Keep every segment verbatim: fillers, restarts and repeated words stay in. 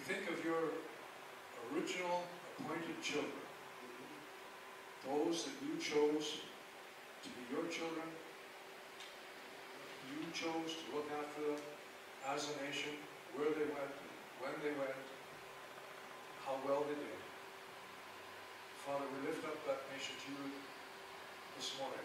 think of your original appointed children, those that you chose to be your children, you chose to look after them as a nation, where they went, when they went, how well they did. Father, we lift up that nation to you this morning.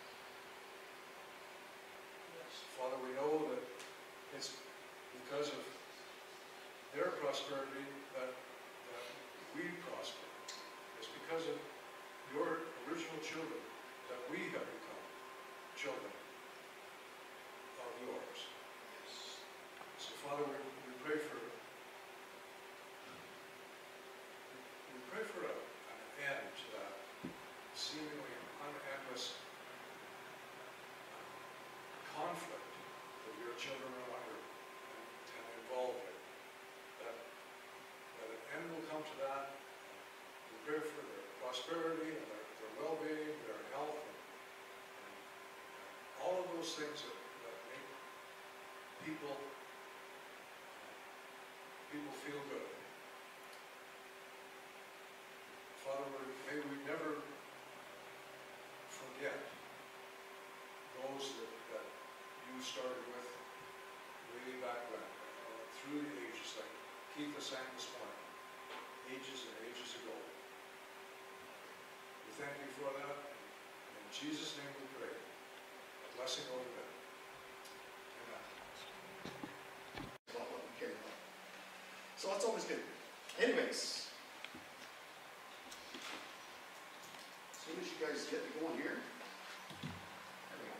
Yes. Father, we know that it's because of their prosperity that, that we prosper. It's because of your original children that we have become children of yours. Yes. So Father, we, we pray for we pray for a, an end to that seemingly unendless conflict that your children are under and, and involved in. That, that an end will come to that. We pray for their prosperity and their, their well-being, their health, and, and all of those things that, that make people people feel good. Father, may we never forget those that, that you started with way back when, uh, through the ages, like Keith was saying this morning, ages and ages ago. We thank you for that. In Jesus' name we pray. A blessing over them. Amen. Okay. So that's always good. Anyways, as soon as you guys get going here, there we go.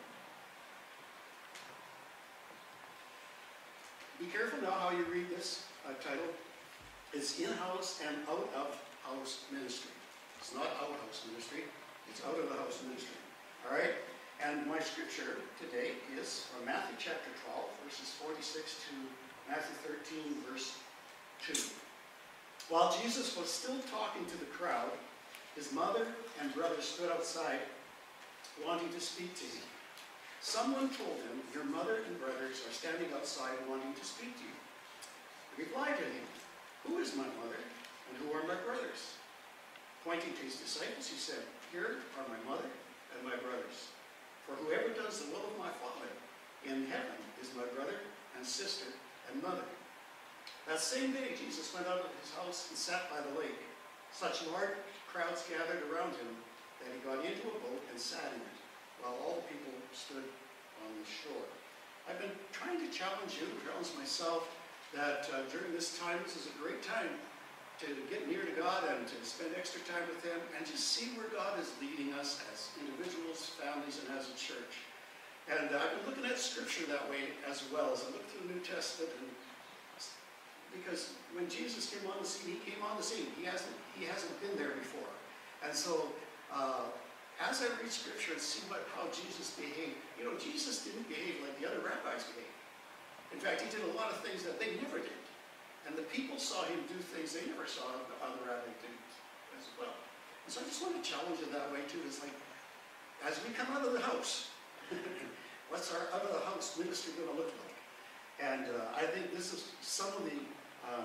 Be careful now how you read this uh, title. It's in-house and out-of-house ministry. It's not out-house ministry. It's out-of-the-house ministry. All right? And my scripture today is from Matthew chapter twelve, verses forty-six to Matthew thirteen, verse two. While Jesus was still talking to the crowd, his mother and brother stood outside, wanting to speak to him. Someone told him, "Your mother and brothers are standing outside wanting to speak to you." He replied to him, "Who is my mother and who are my brothers?" Pointing to his disciples, he said, "Here are my mother and my brothers. For whoever does the will of my Father in heaven is my brother and sister and mother." That same day, Jesus went out of his house and sat by the lake. Such large crowds gathered around him that he got into a boat and sat in it, while all the people stood on the shore. I've been trying to challenge you, challenge myself, that uh, during this time, this is a great time to get near to God and to spend extra time with him and to see where God is leading us as individuals, families, and as a church. And uh, I've been looking at scripture that way as well as I look through the New Testament, and because when Jesus came on the scene, he came on the scene. He hasn't, he hasn't been there before. And so uh, as I read scripture and see what, how Jesus behaved, you know, Jesus didn't behave like the other rabbis behaved. In fact, he did a lot of things that they never did. And the people saw him do things they never saw other rabbis do as well. And so I just want to challenge it that way too. It's like, as we come out of the house, what's our out of the house ministry going to look like? And uh, I think this is some of the um,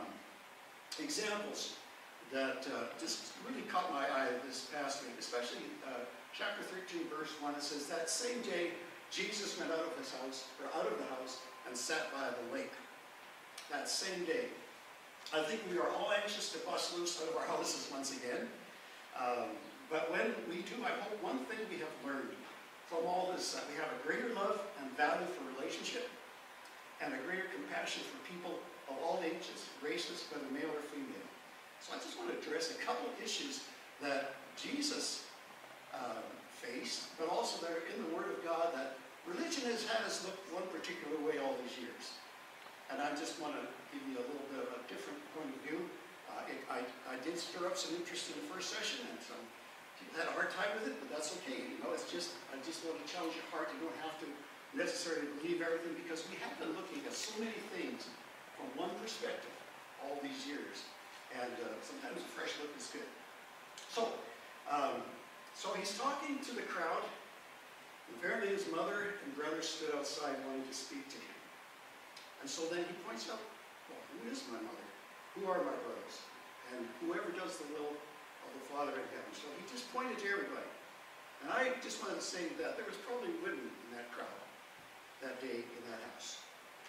examples that uh, just really caught my eye this past week, especially uh, chapter thirteen, verse one. It says, that same day, Jesus went out of his house, or out of the house, and sat by the lake. That same day. I think we are all anxious to bust loose out of our houses once again. Um, but when we do, I hope one thing we have learned from all this, that we have a greater love and value for relationship, and a greater compassion for people of all ages, races, whether male or female. So I just want to address a couple of issues that Jesus uh, faced, but also that are in the Word of God, that religion has had us look one particular way all these years. And I just want to give you a little bit of a different point of view. Uh, it, I, I did stir up some interest in the first session, and some people had a hard time with it, but that's okay. You know, it's just, I just want to challenge your heart. You don't have to necessarily believe everything, because we have been looking at so many things from one perspective all these years. And uh, sometimes a fresh look is good. So, um, so he's talking to the crowd. And apparently his mother and brother stood outside wanting to speak to him. And so then he points out, well, who is my mother? Who who are my brothers? And whoever does the will of the Father in heaven. So he just pointed to everybody. And I just wanted to say that there was probably women in that crowd that day in that house.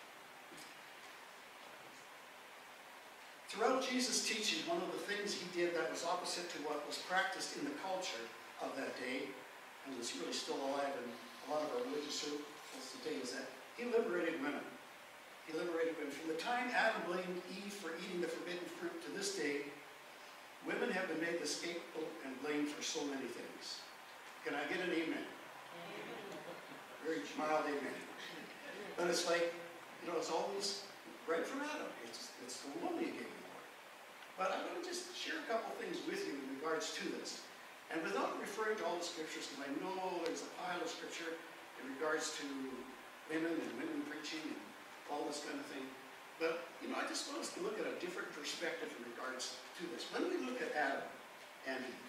Throughout Jesus' teaching, one of the things he did that was opposite to what was practiced in the culture of that day, and is really still alive in a lot of our religious circles today, is that he liberated women. He liberated women. From the time Adam blamed Eve for eating the forbidden fruit to this day, women have been made the scapegoat and blamed for so many things. Can I get an amen? Amen. Very mild amen. But it's like, you know, it's always right from Adam. It's, it's the woman you gave me. But I'm going to just share a couple things with you in regards to this. And without referring to all the scriptures, because I know there's a pile of scripture in regards to women and women preaching and all this kind of thing. But, you know, I just want us to look at a different perspective in regards to this. When we look at Adam and Eve,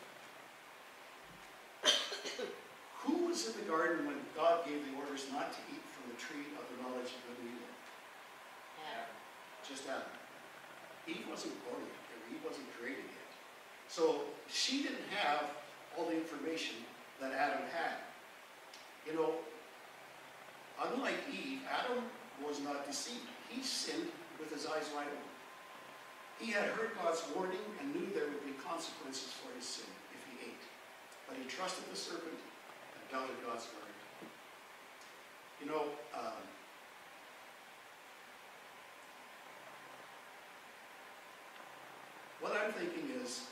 who was in the garden when God gave the orders not to eat from the tree of the knowledge of good and evil? Adam. Just Adam. Eve wasn't born yet. Eve wasn't created yet. So she didn't have all the information that Adam had. You know, unlike Eve, Adam was not deceived. He sinned with his eyes wide open. He had heard God's warning and knew there would be consequences for his sin if he ate. But he trusted the serpent and doubted God's word. You know, um, what I'm thinking is,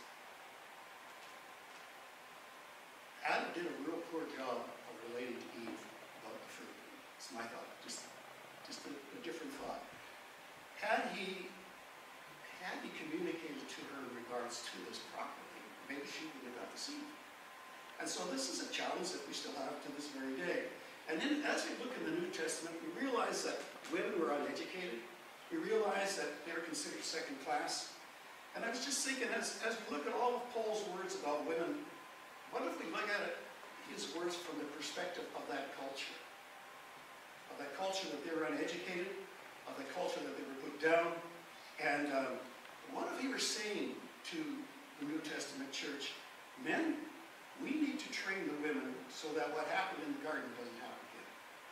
Adam did a real poor job of relating to Eve about the fruit. It's my thought, just, just a, a different thought. Had he, had he communicated to her in regards to this properly, maybe she would have got deceived. And so this is a challenge that we still have to this very day. And then as we look in the New Testament, we realize that women were uneducated. We realize that they're considered second class. And I was just thinking, as, as we look at all of Paul's words about women, what if we look at it, his words from the perspective of that culture? Of that culture that they were uneducated, of the culture that they were put down. And um, what if he were saying to the New Testament church, men, we need to train the women so that what happened in the garden doesn't happen again.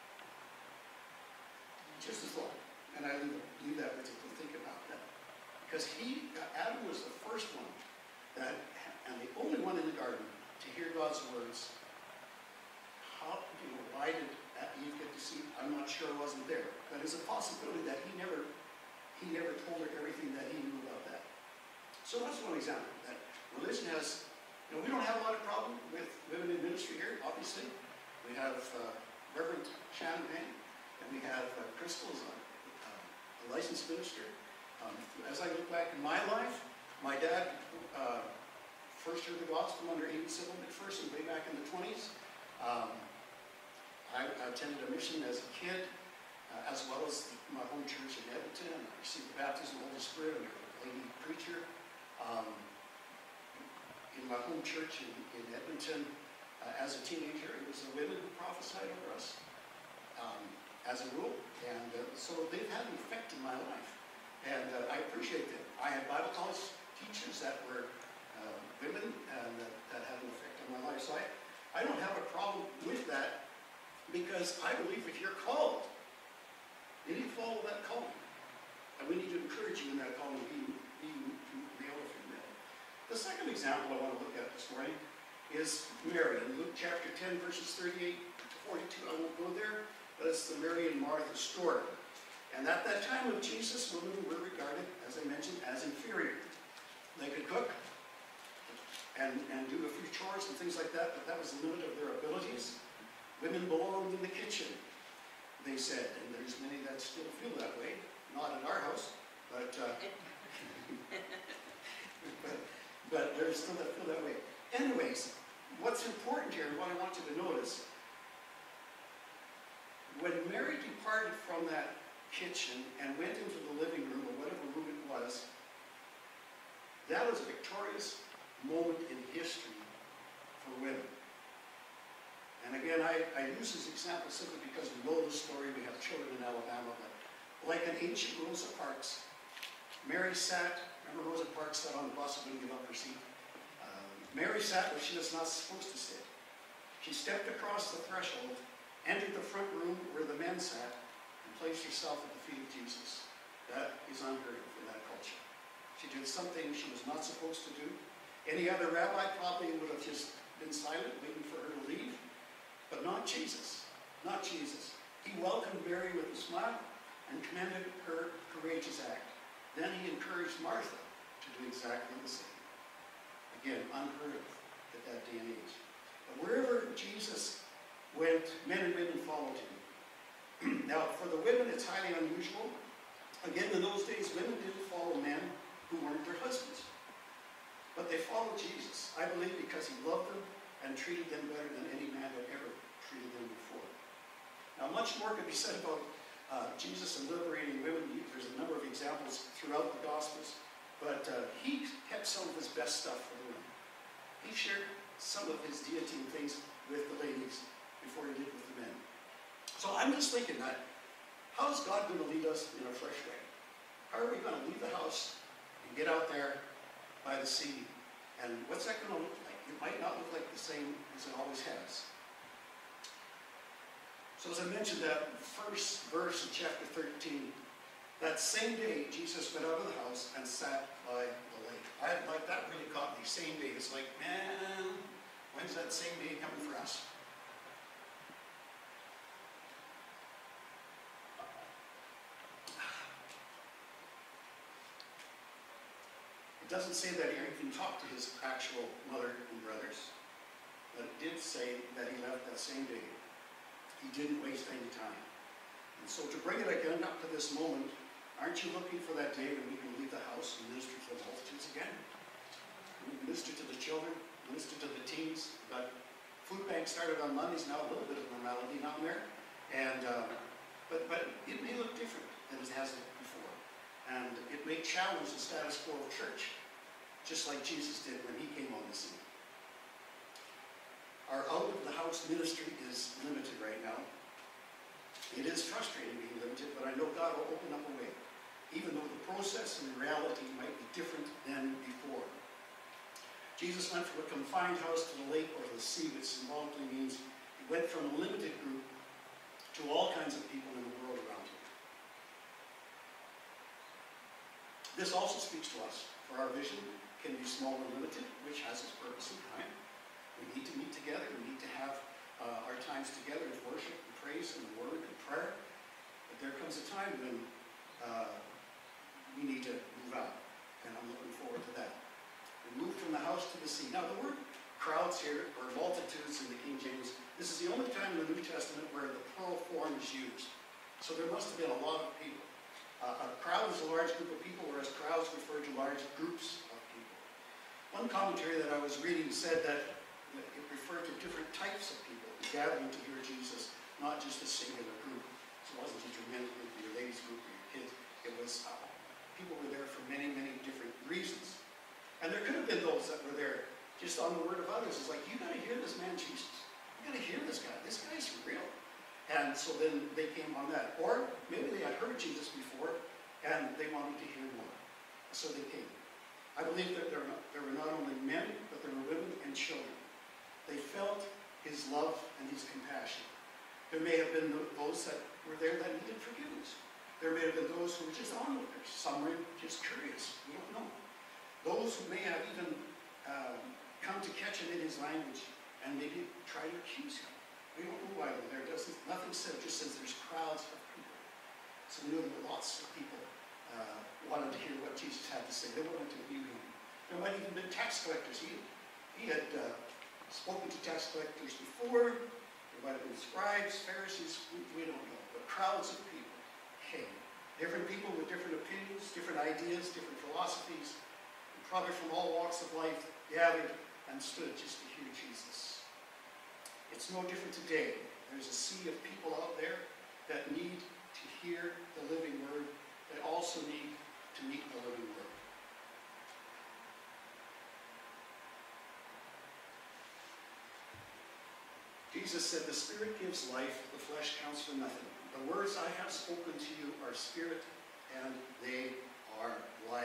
Just a thought. And I leave, leave that with you to think about that. Because he, Adam was the first one, that, and the only one in the garden to hear God's words. How, you know, why did Eve get deceived? I'm not sure. I wasn't there. But it's a possibility that he never, he never told her everything that he knew about that. So that's one example. That religion has, you know, we don't have a lot of problem with women in ministry here, obviously. We have uh, Reverend Shannon Mann, and we have uh, Crystal as a, uh, a licensed minister. Um, as I look back in my life, my dad uh, first heard the gospel under Aiden Sybil McPherson way back in the twenties. Um, I, I attended a mission as a kid, uh, as well as my home church in Edmonton. I received the baptism of the Holy Spirit under a lady preacher. Um, in my home church in, in Edmonton, uh, as a teenager, it was the women who prophesied over us, um, as a rule. And uh, so they've had an effect in my life. And uh, I appreciate them. I had Bible college teachers that were uh, women and that, that had an effect on my life. So I, I don't have a problem with that, because I believe if you're called, you need to follow that calling. And we need to encourage you in that calling, be, be male or female. The second example I want to look at this morning is Mary. In Luke chapter ten, verses thirty-eight to forty-two, I won't go there, but it's the Mary and Martha story. And at that time of Jesus, women were regarded, as I mentioned, as inferior. They could cook and, and do a few chores and things like that, but that was the limit of their abilities. Women belonged in the kitchen, they said, and there's many that still feel that way. Not in our house, but, uh, but, but there's still that feel that way. Anyways, what's important here, and what I want you to notice, when Mary departed from that kitchen and went into the living room, or whatever room it was, that was a victorious moment in history for women. And again, I, I use this example simply because we know the story. We have children in Alabama, but like an ancient Rosa Parks, Mary sat, remember Rosa Parks sat on the bus and wouldn't give up her seat? Um, Mary sat where she was not supposed to sit. She stepped across the threshold, entered the front room where the men sat, and placed herself at the feet of Jesus. That is unheard of in that culture. She did something she was not supposed to do. Any other rabbi probably would have just been silent, waiting for her to leave. But not Jesus. Not Jesus. He welcomed Mary with a smile and commended her courageous act. Then he encouraged Martha to do exactly the same. Again, unheard of at that day and age. But wherever Jesus went, men and women followed him. Now, for the women, it's highly unusual. Again, in those days, women didn't follow men who weren't their husbands. But they followed Jesus, I believe, because he loved them and treated them better than any man had ever treated them before. Now, much more could be said about uh, Jesus and liberating women. There's a number of examples throughout the Gospels. But uh, he kept some of his best stuff for the women. He shared some of his deity and things with the ladies before he did with the men. So I'm just thinking that, how is God going to lead us in a fresh way? How are we going to leave the house and get out there by the sea? And what's that going to look like? It might not look like the same as it always has. So as I mentioned, that first verse in chapter thirteen, that same day Jesus went out of the house and sat by the lake. I like that really caught me. Same day. It's like, man, when's that same day coming for us? It doesn't say that he even talked to his actual mother and brothers, but it did say that he left that same day. He didn't waste any time. And so to bring it again up to this moment, aren't you looking for that day when we can leave the house and minister to the multitudes again? We minister to the children, minister to the teens. We've got food bank started on Mondays, now a little bit of normality down there. And, uh, but, but it may look different than it has looked before. And it may challenge the status quo of church, just like Jesus did when he came on the scene. Our out-of-the-house ministry is limited right now. It is frustrating being limited, but I know God will open up a way, even though the process and the reality might be different than before. Jesus went from a confined house to the lake or the sea, which symbolically means he went from a limited group to all kinds of people in the world around him. This also speaks to us, for our vision can be small and limited, which has its purpose and time. We need to meet together. We need to have uh, our times together with worship and praise and the word and prayer. But there comes a time when uh, we need to move out, and I'm looking forward to that. We move from the house to the sea. Now, the word crowds here, or multitudes in the King James, this is the only time in the New Testament where the plural form is used. So there must have been a lot of people. Uh, a crowd is a large group of people, whereas crowds refer to large groups of people. One commentary that I was reading said that it referred to different types of people gathering to hear Jesus, not just a singular group. So it wasn't just your men's group, or your ladies' group, or your kids. It was, uh, people were there for many, many different reasons. And there could have been those that were there just on the word of others. It's like, you got to hear this man Jesus. You got to hear this guy. This guy's real. And so then they came on that. Or maybe they had heard Jesus before, and they wanted to hear more. So they came. I believe that there were not, there were not only men, but there were women and children. They felt his love and his compassion. There may have been those that were there that needed forgiveness. There may have been those who were just onlookers. Some were just curious. We don't know. Those who may have even um, come to catch him in his language and maybe try to accuse him. We don't know why they're there. Doesn't, nothing said. It just says there's crowds of people. So we know that lots of people uh, wanted to hear what Jesus had to say. They wanted to view him. There might even have been tax collectors. He, he had uh, spoken to tax collectors before. There might have been scribes, Pharisees. We, we don't know. But crowds of people came. Different people with different opinions, different ideas, different philosophies, and probably from all walks of life gathered and stood just to hear Jesus. It's no different today. There's a sea of people out there that need to hear the living word. They also need to meet the living word. Jesus said, the Spirit gives life, the flesh counts for nothing. The words I have spoken to you are spirit and they are life.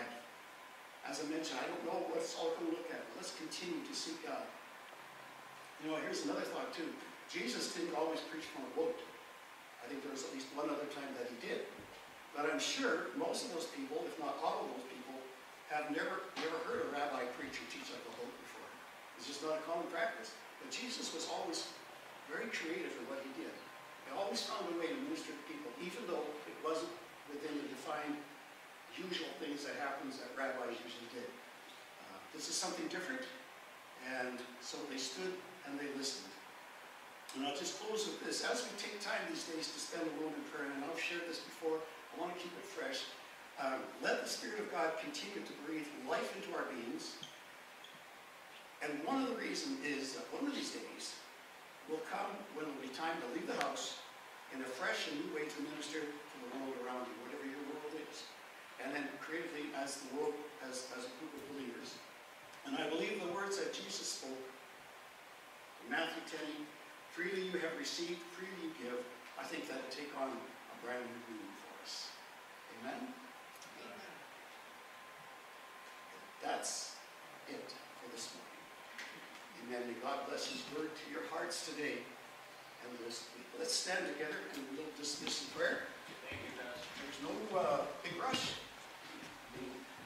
as I mentioned, I don't know what it's all going to look at, but let's continue to seek God. You know, here's another thought too. Jesus didn't always preach from a boat. I think there was at least one other time that he did. But I'm sure most of those people, if not all of those people, have never, never heard a rabbi preach or teach like a boat before. It's just not a common practice. But Jesus was always very creative in what he did. He always found a way to minister to people, even though it wasn't within the defined usual things that happens that rabbis usually did. Uh, this is something different, and so they stood and they listened. And I'll just close with this. As we take time these days to spend alone in prayer, and I've shared this before, I want to keep it fresh. Um, let the Spirit of God continue to breathe life into our beings. And one of the reasons is that one of these days will come when it will be time to leave the house in a fresh and new way to minister to the world around you, whatever your world is. And then creatively as the world, as, as a group of believers. And I believe the words that Jesus spoke in Matthew ten, freely you have received, freely you give, I think that will take on a brand new meaning for us. Amen? Amen. That's it for this morning. Amen. May God bless his word to your hearts today and this week. Let's stand together and we'll dismiss in prayer. Thank you, Pastor. There's no uh, big rush. You,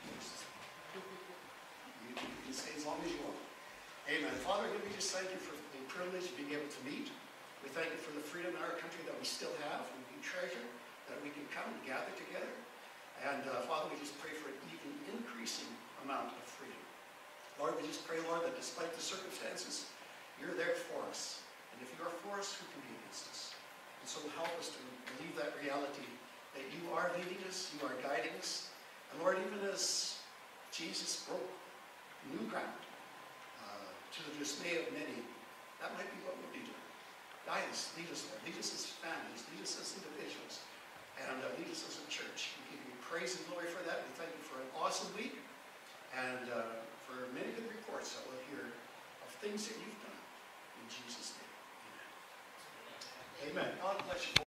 you can say as long as you want. Amen. Father, we just thank you for the privilege of being able to meet. We thank you for the freedom in our country that we still have, and we treasure that we can come and gather together. And uh, Father, we just pray for an even increasing amount of freedom. Lord, we just pray, Lord, that despite the circumstances, you're there for us. And if you are for us, who can be against us? And so help us to believe that reality, that you are leading us, you are guiding us. And Lord, even as Jesus broke new ground, uh, to the dismay of many, that might be what we'll be doing. Guide us, lead us, Lord. Lead us as families, lead us as individuals, and uh, lead us as a church. We give you praise and glory for that. We thank you for an awesome week, and uh, for many good reports that we'll hear of things that you've